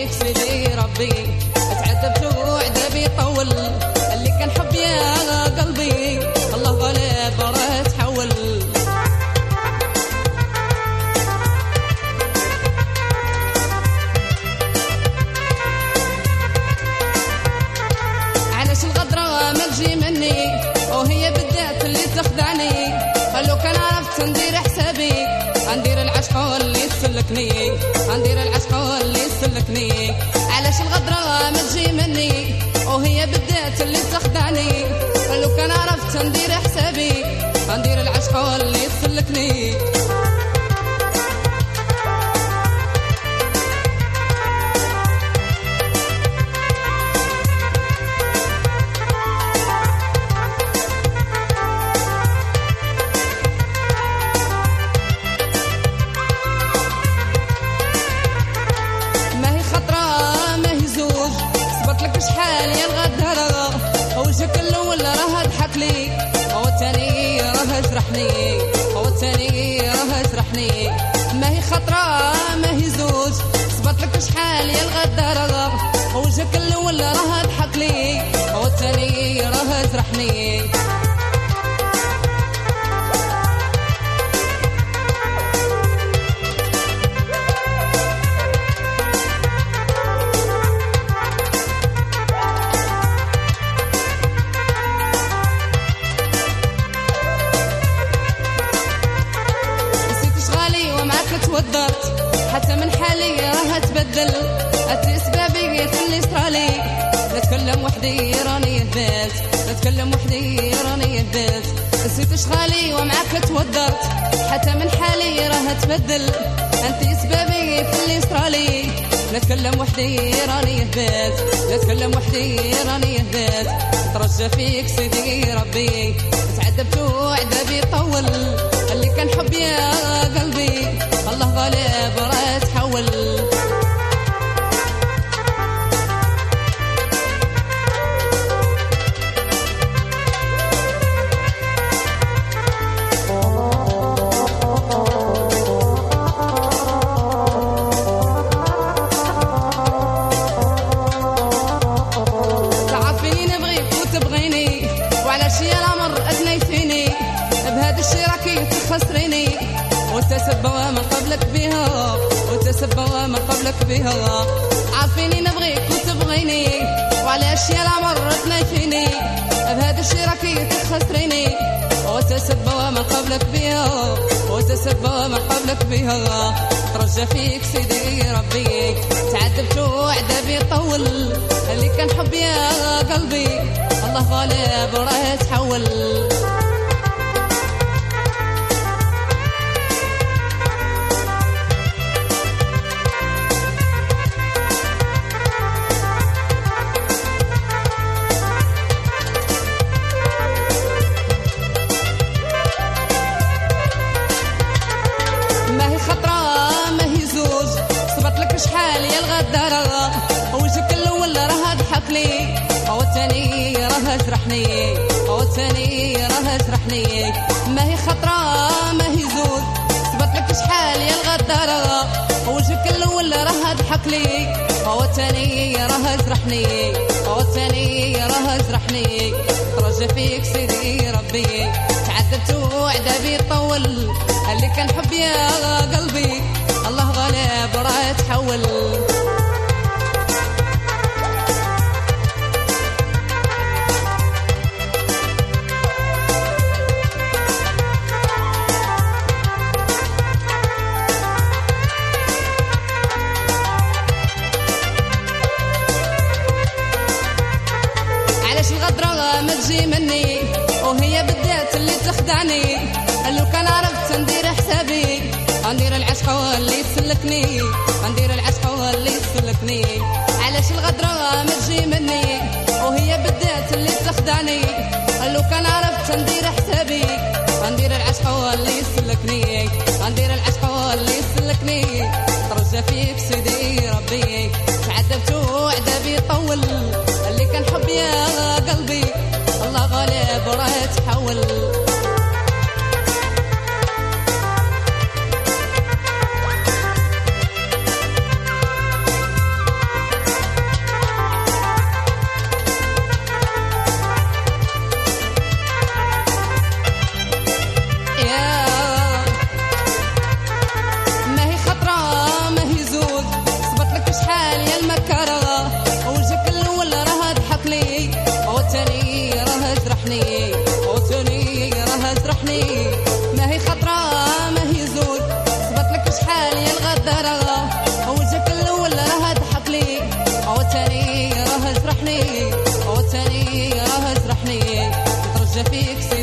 فيك سيدي ربي، تعذبت وعذابي طول، اللي كان حب يا قلبي الله غالب راه تحول. علاش الغدرة ما تجي مني وهي بالذات اللي تخدعني، لو كان عرفت ندير حسابي ندير العشق اللي يسلكني، ندير العشق اللي يسلكني. علاش الغدرة ما تجي مني وهي بالذات اللي تخدعني، لو كان عرفت ندير حسابي ندير العشق اللي يسلكني. شحال يا الغدرة وجهك الأول راه ضحك لي، والثاني راه جرحني، والثاني راه جرحني. ما هي خطرة ما هي زوج، صبرت لك شحال يا الغدرة وجهك الأول راه ضحك لي، والثاني راه جرحني. توضرت حتى من حالي راه تبدل، اسبابي في اللي صرالي، نتكلم وحدي راني يهبات، نتكلم وحدي راني يهبات. نسيت شغالي ومعاك توضرت حتى من حالي راه تبدل، انت اسبابي في اللي صرالي، نتكلم وحدي راني يهبات، نتكلم وحدي راني يهبات. ترجى فيك سيدي ربي، تعذبت وعذابي طول، اللي كان حب يا قلبي الله غالب راه تحول. تعرفيني نبغيك وتبغيني، وعلاش يا الامر ادني فيني، بهذا الشي راكي تخسريني، وتسبوا من قبلك بها، وتسبوا من قبلك بها. عارفيني نبغيك وتبغيني، وعلاش يا الامر تنيفيني، بهذا الشي راكي تخسريني، وتسبوا من قبلك بها، وتسبوا من قبلك بها. ترجى فيك سيدي ربي، تعذبت وعذابي طول، اللي كان حب يا قلبي الله غالب راه تحول. شحال يا الغدارة وجهك الأول راه ضحك لي، والثاني راه جرحني، والثاني راه جرحني. ما هي خطرة ما هي زوج، صبرت لك شحال يا الغدارة وجهك الأول راه ضحك لي، والثاني راه جرحني، والثاني راه جرحني. ترجى فيك سيدي ربي، تعذبت وعذابي طول، اللي كان حب يا قلبي الله غالب راه تحول. علاش الغدرة ما تجي مني وهي بالذات اللي تخدعني، لو كان عرفت ندير حسابي ندير العشق اللي يسلكني، ندير العشق اللي يسلكني. علاش الغدرة ما تجي مني وهي بالذات اللي تخدعني، لو كان عرفت ندير حسابي ندير العشق اللي يسلكني، ندير العشق اللي يسلكني. ترجى فيك سيدي ربي، تعذبت وعذابي طول، اللي كان حب يا قلبي الله غالب راه تحول. جرحني والتاني راه جرحني نترجى فيك